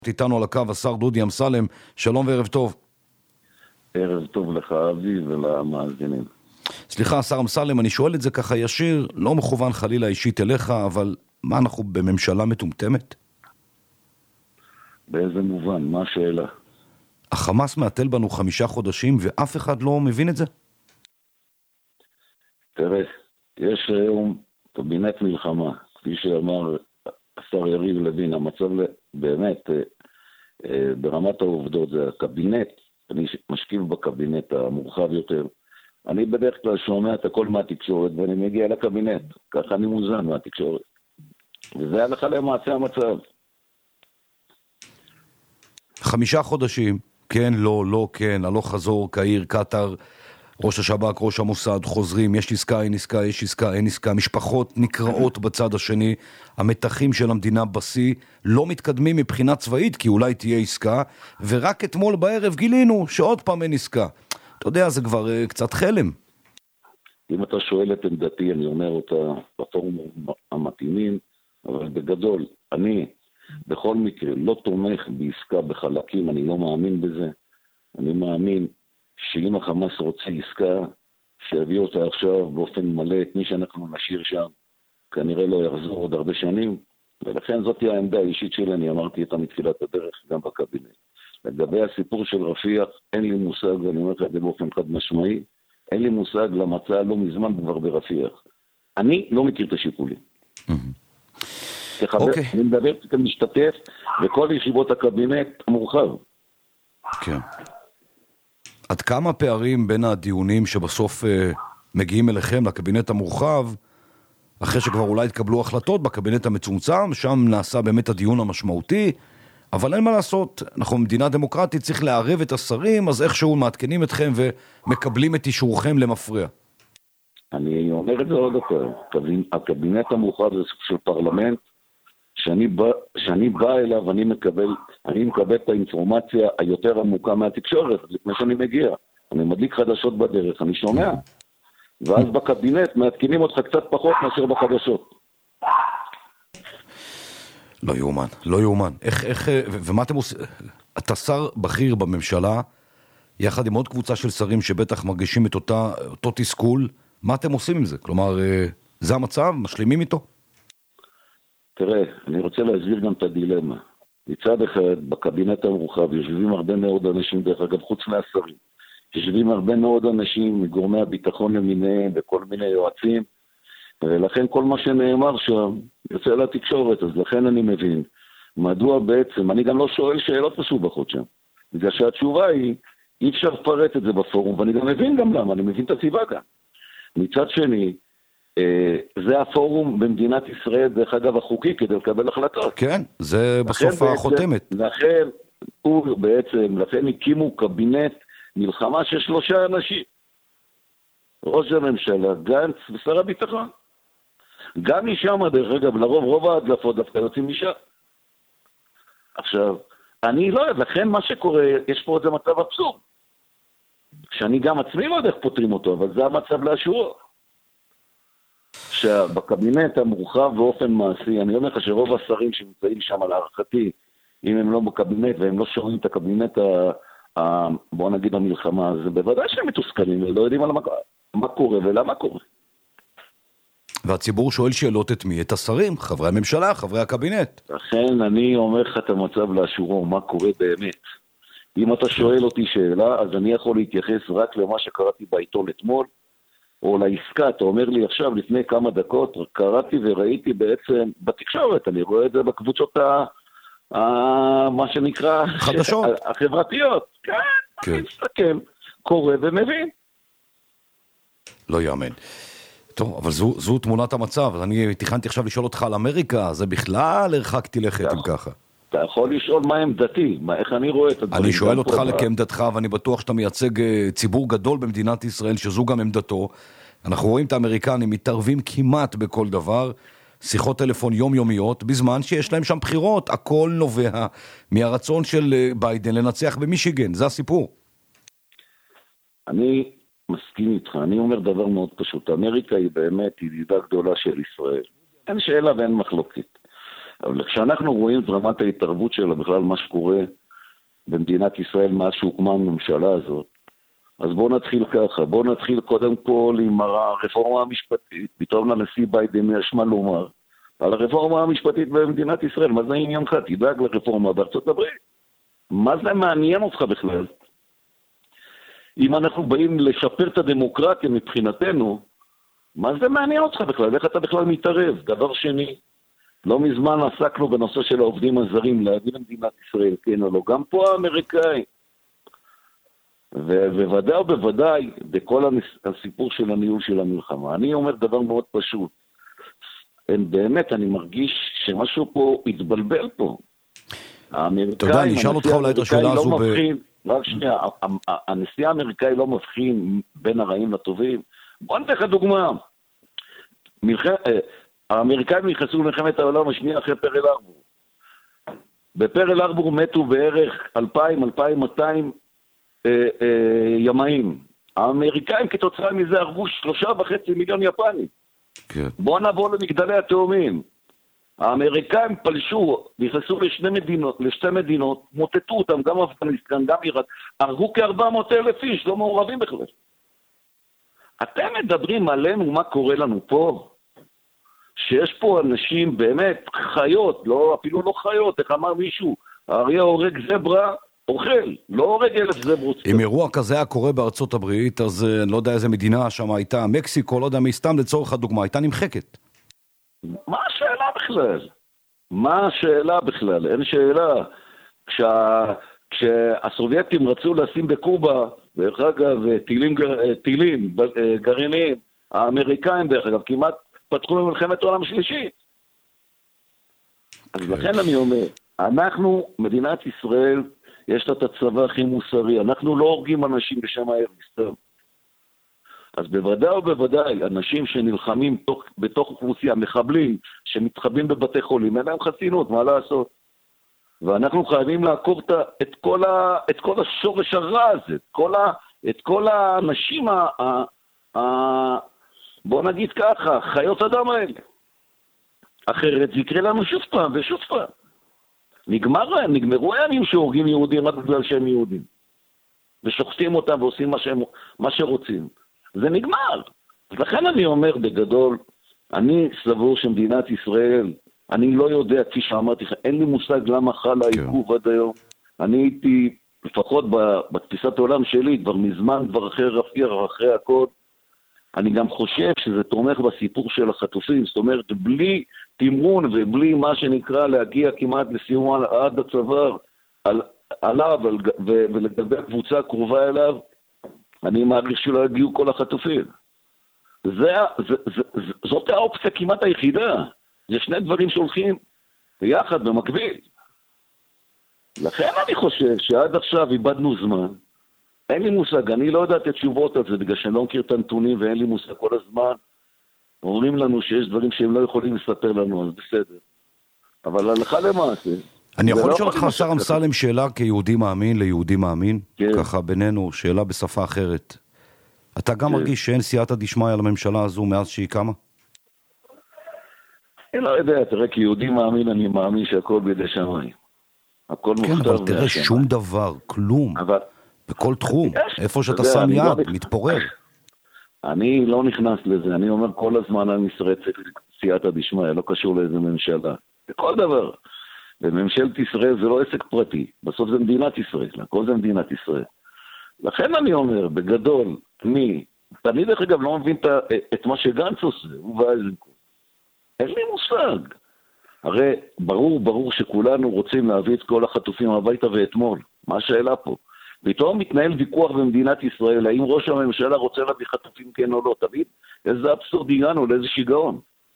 איתנו על הקו השר דודי אמסלם, שלום וערב טוב. ערב טוב לך אבי ולמאזינים. סליחה, השר אמסלם, אני שואל את זה ככה ישיר, לא מכוון חלילה אישית אליך, אבל מה, אנחנו בממשלה מטומטמת? באיזה מובן? מה השאלה? החמאס מעטל בנו 5 חודשים ואף אחד לא מבין את זה? תראה, יש היום קבינט מלחמה, כפי שאמר השר יריב לוין, המצב באמת ברמת העובדות זה הקבינט, אני משקיף בקבינט המורחב יותר, אני בדרך כלל שומע את הכל מהתקשורת ואני מגיע לקבינט, ככה אני מוזן מהתקשורת, וזה הלכה למעשה המצב. 5 חודשים, כן, לא, לא, כן, הלוך חזור, קהיר, קטר, ראש השב"כ, ראש המוסד, חוזרים, יש עסקה, אין עסקה, יש עסקה, אין עסקה, משפחות נקראות בצד השני, המתחים של המדינה בסי לא מתקדמים מבחינה צבאית, כי אולי תהיה עסקה, ורק אתמול בערב גילינו שעוד פעם אין עסקה. אתה יודע, זה כבר קצת חלם. אם אתה שואל את עמדתי, אני אומר אותה בפורום המתאימים, אבל בגדול, אני בכל מקרה לא תומך בעסקה בחלקים, אני לא מאמין בזה, אני מאמין שאם החמאס רוצה עסקה, שיביא אותה עכשיו באופן מלא, את מי שאנחנו נשאיר שם, כנראה לא יחזור עוד הרבה שנים, ולכן זאת היא העמדה האישית שלי, אני אמרתי אותה מתחילת הדרך גם בקבינט. לגבי הסיפור של רפיח, אין לי מושג, ואני אומר לך את זה באופן חד משמעי, אין לי מושג למצע לא מזמן כבר ברפיח. אני לא מכיר את השיקולים. כחבר, אני מדבר כמשתתף בכל ישיבות הקבינט המורחב. כן. עד כמה פערים בין הדיונים שבסוף מגיעים אליכם לקבינט המורחב, אחרי שכבר אולי התקבלו החלטות בקבינט המצומצם, שם נעשה באמת הדיון המשמעותי, אבל אין מה לעשות, אנחנו מדינה דמוקרטית, צריך לערב את השרים, אז איכשהו מעדכנים אתכם ומקבלים את אישורכם למפרע. אני אומר את זה עוד פעם, הקבינט המורחב זה סוג של פרלמנט, שאני בא אליו, אני מקבל את האינפורמציה היותר עמוקה מהתקשורת, לפני שאני מגיע. אני מדליק חדשות בדרך, אני שומע. ואז בקבינט מעדכנים אותך קצת פחות מאשר בחדשות. לא יאומן, לא יאומן. ומה אתם עושים? אתה שר בכיר בממשלה, יחד עם עוד קבוצה של שרים שבטח מרגישים את אותו תסכול, מה אתם עושים עם זה? כלומר, זה המצב? משלימים איתו? תראה, אני רוצה להסביר גם את הדילמה. מצד אחד, בקבינט המורחב יושבים הרבה מאוד אנשים, דרך אגב, חוץ מהשרים. יושבים הרבה מאוד אנשים מגורמי הביטחון למיניהם, וכל מיני יועצים, ולכן כל מה שנאמר שם יוצא לתקשורת, אז לכן אני מבין. מדוע בעצם, אני גם לא שואל שאלות מסובכות שם, בגלל שהתשובה היא, אי אפשר לפרט את זה בפורום, ואני גם מבין גם למה, אני מבין את הסיבה גם. מצד שני, זה הפורום במדינת ישראל, דרך אגב החוקי, כדי לקבל החלטות. כן, זה בסוף החותמת. לכן הקימו קבינט מלחמה של 3 אנשים. ראש הממשלה, גנץ ושר הביטחון. גם משם, דרך אגב, לרוב, רוב ההדלפות דווקא יוצאים משם. עכשיו, אני לא, לכן מה שקורה, יש פה איזה מצב אבסורד. שאני גם עצמי לא יודע איך פותרים אותו, אבל זה המצב לאשורו. שבקבינט המורחב באופן מעשי, אני אומר לך שרוב השרים שנמצאים שם על הערכתי, אם הם לא בקבינט והם לא שומעים את הקבינט, בוא נגיד המלחמה, זה בוודאי שהם מתוסכלים, לא יודעים על מה קורה ולמה קורה. והציבור שואל שאלות את מי? את השרים, חברי הממשלה, חברי הקבינט. לכן אני אומר לך את המצב לאשורו, מה קורה באמת. אם אתה שואל אותי שאלה, אז אני יכול להתייחס רק למה שקראתי בעיתון אתמול, או לעסקה, אתה אומר לי עכשיו, לפני כמה דקות, קראתי וראיתי בעצם בתקשורת, אני רואה את זה בקבוצות מה שנקרא, חדשות. החברתיות. כן, אני מסתכל, קורא ומבין. לא יאמן. טוב, אבל זו תמונת המצב. אני תכננתי עכשיו לשאול אותך על אמריקה, זה בכלל הרחקתי לכת אם ככה. אתה יכול לשאול מה עמדתי, איך אני רואה את הדברים. אני שואל אותך כעמדתך, ואני בטוח שאתה מייצג ציבור גדול במדינת ישראל, שזו גם עמדתו. אנחנו רואים את האמריקנים מתערבים כמעט בכל דבר, שיחות טלפון יומיומיות, בזמן שיש להם שם בחירות, הכל נובע מהרצון של ביידן לנצח במישיגן, זה הסיפור. אני מסכים איתך, אני אומר דבר מאוד פשוט, אמריקה היא באמת ידידה גדולה של ישראל. אין שאלה ואין מחלוקת. אבל כשאנחנו רואים את רמת ההתערבות שלה, בכלל מה שקורה במדינת ישראל מאז שהוקמה הממשלה הזאת, אז בואו נתחיל ככה, בואו נתחיל קודם כל עם הרפורמה המשפטית. פתאום לנשיא ביידן יש מה לומר על הרפורמה המשפטית במדינת ישראל. מה זה עניינך? תדאג לרפורמה בארצות הברית. מה זה מעניין אותך בכלל? אם אנחנו באים לשפר את הדמוקרטיה מבחינתנו, מה זה מעניין אותך בכלל? איך אתה בכלל מתערב? דבר שני, לא מזמן עסקנו בנושא של העובדים הזרים, להביא למדינת ישראל, כן או לא. גם פה האמריקאים. ובוודאי ובוודאי בכל הסיפור של הניהול של המלחמה. אני אומר דבר מאוד פשוט. באמת, אני מרגיש שמשהו פה התבלבל פה. תודה, אני אשאל אותך אולי את השאלה הזו רק שנייה, הנשיא האמריקאי לא מבחין בין הרעים לטובים. בוא נתן לך דוגמה. האמריקאים נכנסו למלחמת העולם השנייה אחרי פרל ארבור. בפרל ארבור מתו בערך 2,200 ימאים. האמריקאים כתוצאה מזה הרגו 3.5 מיליון יפנים. כן. בואו נעבור למגדלי התאומים. האמריקאים פלשו, נכנסו לשתי מדינות, מוטטו אותם, גם אפגניסטן, גם איראן, הרגו כ-400,000 איש, לא מעורבים בכלל. אתם מדברים עלינו מה קורה לנו פה? שיש פה אנשים באמת חיות, לא, אפילו לא חיות, איך אמר מישהו, האריה הורג זברה, אוכל, לא הורג 1,000 זברות. אם אירוע כזה היה קורה בארצות הברית, אז אני לא יודע איזה מדינה שם הייתה, מקסיקו, לא יודע מי סתם לצורך הדוגמה, הייתה נמחקת. מה השאלה בכלל? מה השאלה בכלל? אין שאלה. כשהסובייטים רצו לשים בקובה, דרך אגב, טילים גרעיניים, האמריקאים דרך אגב, כמעט פתחו במלחמת העולם השלישית. אז לכן אני אומר, אנחנו, מדינת ישראל, יש לה את הצבא הכי מוסרי, אנחנו לא הורגים אנשים בשם ההרג. אז בוודאי ובוודאי, אנשים שנלחמים בתוך אוכלוסייה, מחבלים, שמתחבאים בבתי חולים, אין להם חסינות, מה לעשות? ואנחנו חייבים לעקור את כל השורש הרע הזה, את כל האנשים, בוא נגיד ככה, חיות אדם האלה. אחרת זה יקרה לנו שוב פעם ושוב פעם. נגמרו הימים שהורגים יהודים רק בגלל שהם יהודים. ושוחטים אותם ועושים מה שרוצים. זה נגמר. אז לכן אני אומר בגדול, אני סבור שמדינת ישראל, אני לא יודע, כפי שאמרתי, אין לי מושג למה חל העיכוב עד היום. אני הייתי, לפחות בתפיסת העולם שלי, כבר מזמן, כבר אחרי רפיח, אחרי הכל, אני גם חושב שזה תומך בסיפור של החטופים, זאת אומרת, בלי תמרון ובלי מה שנקרא להגיע כמעט לסיום עד הצוואר עליו ולגבי הקבוצה הקרובה אליו, אני מעריך שלא יגיעו כל החטופים. זאת האופציה כמעט היחידה. זה שני דברים שהולכים ביחד, במקביל. לכן אני חושב שעד עכשיו איבדנו זמן. אין לי מושג, אני לא יודע את התשובות על זה, בגלל שאני לא מכיר את הנתונים ואין לי מושג כל הזמן. אומרים לנו שיש דברים שהם לא יכולים לספר לנו, אז בסדר. אבל הלכה למעשה... אני יכול לשאול אותך, השר אמסלם, שאלה כיהודי מאמין ליהודי מאמין? כן. ככה בינינו, שאלה בשפה אחרת. אתה גם מרגיש שאין סייעתא דשמיא לממשלה הזו מאז שהיא קמה? אני לא יודע, תראה, כיהודי מאמין, אני מאמין שהכל בידי שמיים. הכל מוכתב. כן, אבל תראה, שום דבר, כלום. בכל תחום, איפה שאתה שם יד, מתפורר. אני לא נכנס לזה, אני אומר כל הזמן על ישראל צריך סייעתא דשמיא, לא קשור לאיזה ממשלה. בכל דבר. וממשלת ישראל זה לא עסק פרטי, בסוף זה מדינת ישראל, הכל זה מדינת ישראל. לכן אני אומר, בגדול, אני דרך אגב לא מבין את מה שגנץ עושה, הוא ואיזנקוט. אין לי מושג. הרי ברור שכולנו רוצים להביא את כל החטופים הביתה ואתמול. מה השאלה פה? פתאום מתנהל ויכוח במדינת ישראל, האם ראש הממשלה רוצה להביא חטופים כן או לא, תבין? איזה אבסורד הגענו, לאיזה שיגעון.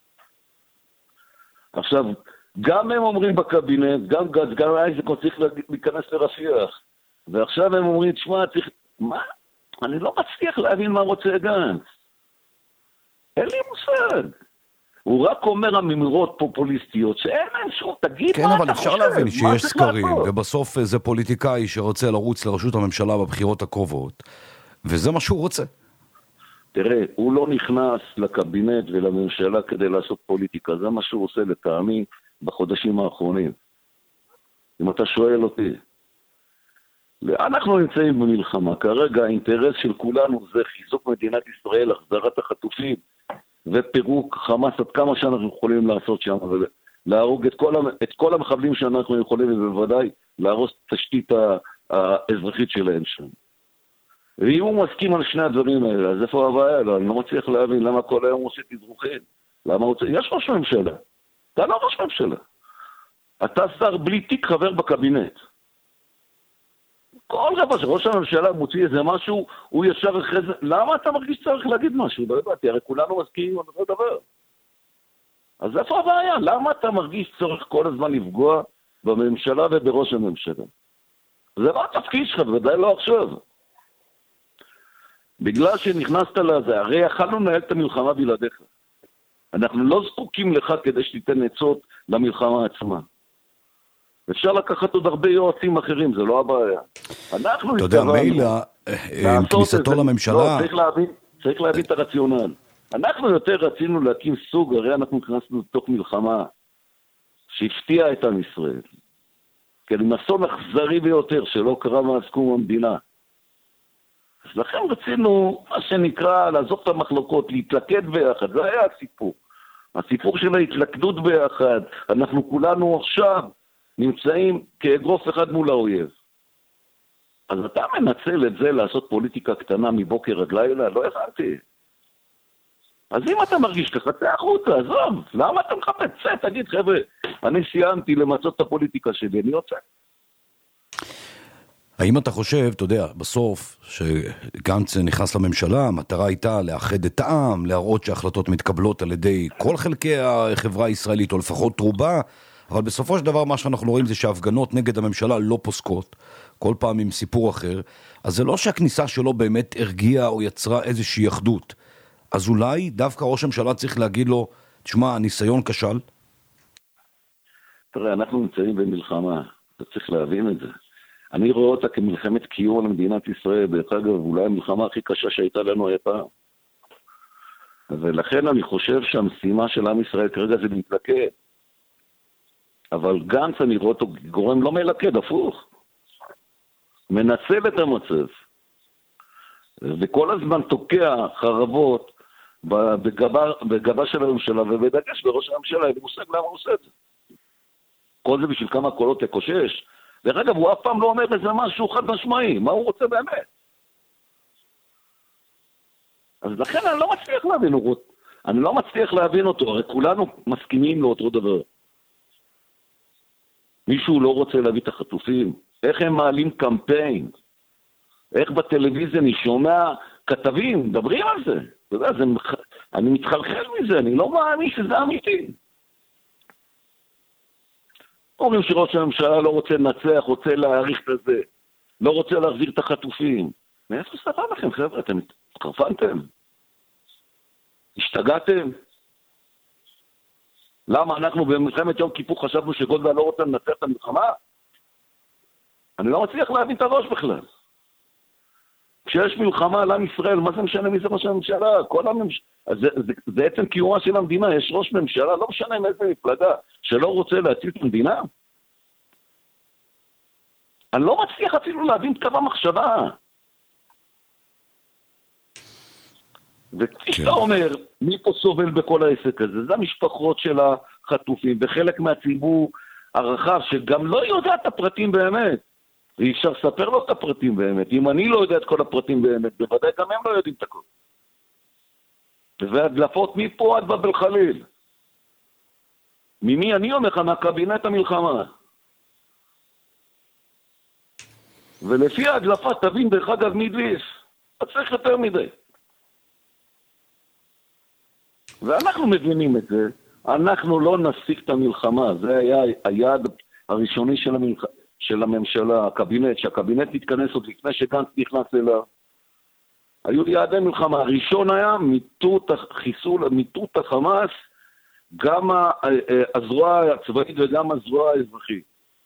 עכשיו, גם הם אומרים בקבינט, גם גץ, גם איזנקוט צריך להיכנס לרפיח. ועכשיו הם אומרים, תשמע, צריך... מה? אני לא מצליח להבין מה רוצה גנץ. אין לי מושג. הוא רק אומר אמירות פופוליסטיות שאין להם שום, תגיד כן, מה אתה חושב. כן, אבל אפשר להבין שיש סקרים, ובסוף זה פוליטיקאי שרוצה לרוץ לראשות הממשלה בבחירות הקרובות, וזה מה שהוא רוצה. תראה, הוא לא נכנס לקבינט ולממשלה כדי לעשות פוליטיקה, זה מה שהוא עושה לטעמי, בחודשים האחרונים. אם אתה שואל אותי, אנחנו נמצאים במלחמה, כרגע האינטרס של כולנו זה חיזוק מדינת ישראל, החזרת החטופים ופירוק חמאס עד כמה שאנחנו יכולים לעשות שם, ולהרוג את כל המחבלים שאנחנו יכולים, ובוודאי להרוס את התשתית האזרחית שלהם שם. ואם הוא מסכים על שני הדברים האלה, אז איפה הבעיה? לא, אני לא מצליח להבין למה כל היום עושה תדרוכים. למה הוא... יש ראש ממשלה. אתה לא ראש ממשלה. אתה שר בלי תיק, חבר בקבינט. כל רבע שראש הממשלה מוציא איזה משהו, הוא ישר אחרי זה... למה אתה מרגיש שצריך להגיד משהו? לא יודעתי, הרי כולנו מסכימים על אותו דבר. אז איפה הבעיה? למה אתה מרגיש צורך כל הזמן לפגוע בממשלה ובראש הממשלה? זה לא התפקיד שלך, בוודאי לא עכשיו. בגלל שנכנסת לזה, הרי יכלנו לנהל את המלחמה בלעדיך. אנחנו לא זקוקים לך כדי שתיתן עצות למלחמה עצמה. אפשר לקחת עוד הרבה יועצים אחרים, זה לא הבעיה. אנחנו אתה יודע, מילא, עם כניסתו לממשלה... לא, צריך להבין את הרציונל. אנחנו יותר רצינו להקים סוג, הרי אנחנו נכנסנו לתוך מלחמה שהפתיעה את עם ישראל. כן, עם אסון אכזרי ביותר שלא קרה מאז קום המדינה. אז לכן רצינו, מה שנקרא, לעזוב את המחלוקות, להתלכד ביחד, זה היה הסיפור. הסיפור של ההתלכדות ביחד, אנחנו כולנו עכשיו נמצאים כאגרוף אחד מול האויב. אז אתה מנצל את זה לעשות פוליטיקה קטנה מבוקר עד לילה? לא הבנתי. אז אם אתה מרגיש ככה, צא החוצה, עזוב, למה אתה מחפש? צא, תגיד, חבר'ה, אני סיימתי למצות את הפוליטיקה שלי, אני יוצא. האם אתה חושב, אתה יודע, בסוף שגנץ נכנס לממשלה, המטרה הייתה לאחד את העם, להראות שההחלטות מתקבלות על ידי כל חלקי החברה הישראלית, או לפחות רובה, אבל בסופו של דבר מה שאנחנו רואים זה שההפגנות נגד הממשלה לא פוסקות, כל פעם עם סיפור אחר, אז זה לא שהכניסה שלו באמת הרגיעה או יצרה איזושהי אחדות, אז אולי דווקא ראש הממשלה צריך להגיד לו, תשמע, הניסיון כשל? תראה, אנחנו נמצאים במלחמה, אתה צריך להבין את זה. אני רואה אותה כמלחמת קיום למדינת ישראל, דרך אגב, אולי המלחמה הכי קשה שהייתה לנו היה פעם. ולכן אני חושב שהמשימה של עם ישראל כרגע זה להתלכד. אבל גנץ אני רואה אותו גורם לא מלכד, הפוך. מנצל את המצב. וכל הזמן תוקע חרבות בגבה של הממשלה, ובדגש בראש הממשלה, אין מושג למה הוא עושה את זה. כל זה בשביל כמה קולות לקושש. דרך אגב, הוא אף פעם לא אומר איזה משהו חד משמעי, מה הוא רוצה באמת? אז לכן אני לא מצליח להבין אותו, הרי כולנו מסכימים לאותו דבר. מישהו לא רוצה להביא את החטופים? איך הם מעלים קמפיין? איך בטלוויזיה אני שומע כתבים, מדברים על זה? אתה יודע, אני מתחלחל מזה, אני לא מאמין שזה אמיתי. אומרים שראש הממשלה לא רוצה לנצח, רוצה להאריך את זה, לא רוצה להחזיר את החטופים. מאיפה סבבה לכם, חבר'ה? אתם התחרפנתם? השתגעתם? למה אנחנו במלחמת יום כיפור חשבנו שגולדה לא רוצה לנצח את המלחמה? אני לא מצליח להבין את הראש בכלל. כשיש מלחמה על עם ישראל, מה זה משנה מי זה ראש הממשלה? זה עצם קיומה של המדינה, יש ראש ממשלה, לא משנה מאיזה מפלגה, שלא רוצה להציל את המדינה. אני לא מצליח אפילו להבין את קו המחשבה. וכפי שאתה אומר, מי פה סובל בכל העסק הזה? זה המשפחות של החטופים, וחלק מהציבור הרחב, שגם לא יודע את הפרטים באמת. ואי אפשר לספר לו את הפרטים באמת. אם אני לא יודע את כל הפרטים באמת, בוודאי גם הם לא יודעים את הכל. והדלפות מפה עד בבל חליל. ממי אני אומר לך? מהקבינט המלחמה. ולפי ההדלפה תבין דרך אגב מי דליף. אתה צריך יותר מדי. ואנחנו מבינים את זה. אנחנו לא נסיק את המלחמה. זה היה היעד הראשוני של הממשלה, הקבינט, שהקבינט התכנס עוד לפני שגנץ נכנס אליו. היו יעדי מלחמה. הראשון היה מיטוט החמאס, גם הזרוע הצבאית וגם הזרוע האזרחית.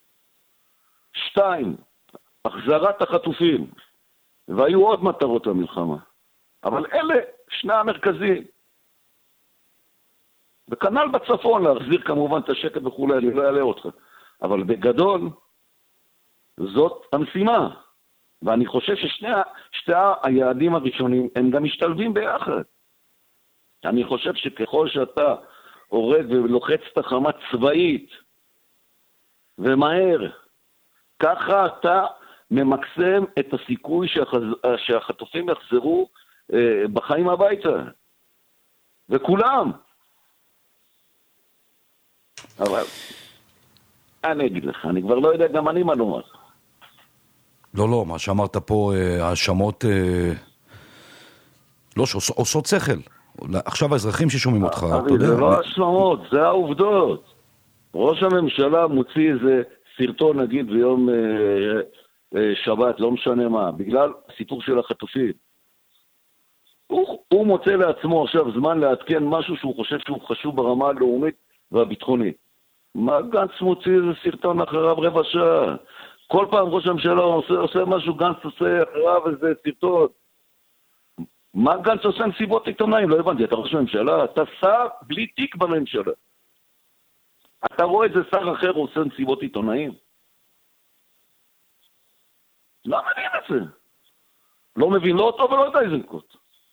2, החזרת החטופים. והיו עוד מטרות למלחמה. אבל אלה שני המרכזים. וכנ"ל בצפון, להחזיר כמובן את השקט וכולי, אני לא אעלה אותך. אבל בגדול, זאת המשימה. ואני חושב ששתי היעדים הראשונים, הם גם משתלבים ביחד. אני חושב שככל שאתה הורג ולוחץ תחמה צבאית, ומהר, ככה אתה ממקסם את הסיכוי שהחטופים יחזרו בחיים הביתה. וכולם. אבל אני אגיד לך, אני כבר לא יודע גם אני מה לומר. לא, מה שאמרת פה, האשמות לא שעושות שכל. עכשיו האזרחים ששומעים אותך, אתה יודע. זה לא האשמות, זה העובדות. ראש הממשלה מוציא איזה סרטון, נגיד, ביום שבת, לא משנה מה, בגלל הסיפור של החטופים. הוא מוצא לעצמו עכשיו זמן לעדכן משהו שהוא חושב שהוא חשוב ברמה הלאומית והביטחונית. מה גנץ מוציא איזה סרטון אחריו רבע שעה? כל פעם ראש הממשלה עושה משהו, גנץ עושה אחריו איזה סרטון. מה גנץ עושה מסיבות עיתונאים? לא הבנתי, אתה ראש הממשלה, אתה שר בלי תיק בממשלה. אתה רואה איזה שר אחר עושה מסיבות עיתונאים? לא מבין את זה. לא מבין לא אותו ולא את איזנקוט.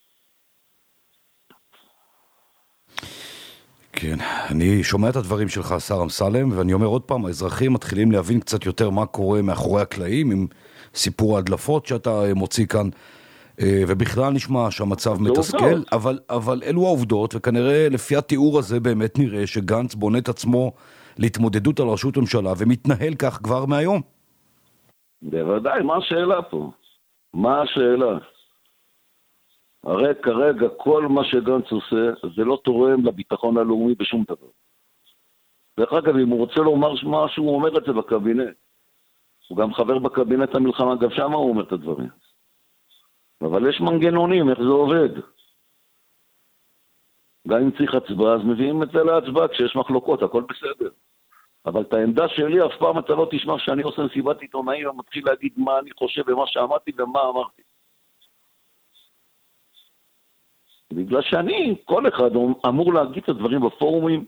כן, אני שומע את הדברים שלך, השר אמסלם, ואני אומר עוד פעם, האזרחים מתחילים להבין קצת יותר מה קורה מאחורי הקלעים, עם סיפור ההדלפות שאתה מוציא כאן, ובכלל נשמע שהמצב מתסכל, אבל אלו העובדות, וכנראה לפי התיאור הזה באמת נראה שגנץ בונה את עצמו להתמודדות על ראשות הממשלה, ומתנהל כך כבר מהיום. בוודאי, מה השאלה פה? מה השאלה? הרי כרגע כל מה שגנץ עושה, זה לא תורם לביטחון הלאומי בשום דבר. דרך אגב, אם הוא רוצה לומר משהו, הוא אומר את זה בקבינט. הוא גם חבר בקבינט המלחמה, גם שם הוא אומר את הדברים. אבל יש מנגנונים, איך זה עובד. גם אם צריך הצבעה, אז מביאים את זה להצבעה, כשיש מחלוקות, הכל בסדר. אבל את העמדה שלי, אף פעם אתה לא תשמע שאני עושה מסיבת עיתונאים, ומתחיל להגיד מה אני חושב ומה שאמרתי ומה אמרתי. בגלל שאני, כל אחד אמור להגיד את הדברים בפורומים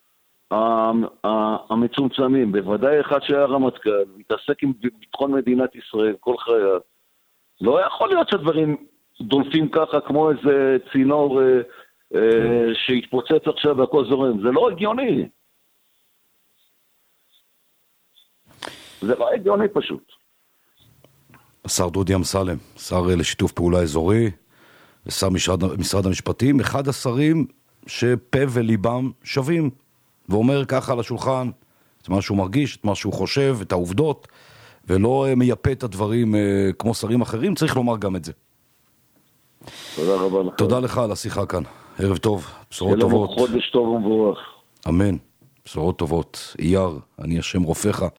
המצומצמים, בוודאי אחד שהיה רמטכ"ל, מתעסק עם ביטחון מדינת ישראל, כל חייו. לא יכול להיות שהדברים דולפים ככה כמו איזה צינור שהתפוצץ עכשיו והכל זורם. זה לא הגיוני. זה לא הגיוני פשוט. השר דודי אמסלם, שר לשיתוף פעולה אזורי, ושר משרד המשפטים, אחד השרים שפה וליבם שווים, ואומר ככה על השולחן את מה שהוא מרגיש, את מה שהוא חושב, את העובדות, ולא מייפה את הדברים כמו שרים אחרים, צריך לומר גם את זה. תודה רבה לך. תודה לך על השיחה כאן. ערב טוב, בשורות טובות. חודש טוב ומבורך. אמן, בשורות טובות. אייר, אני השם רופאך.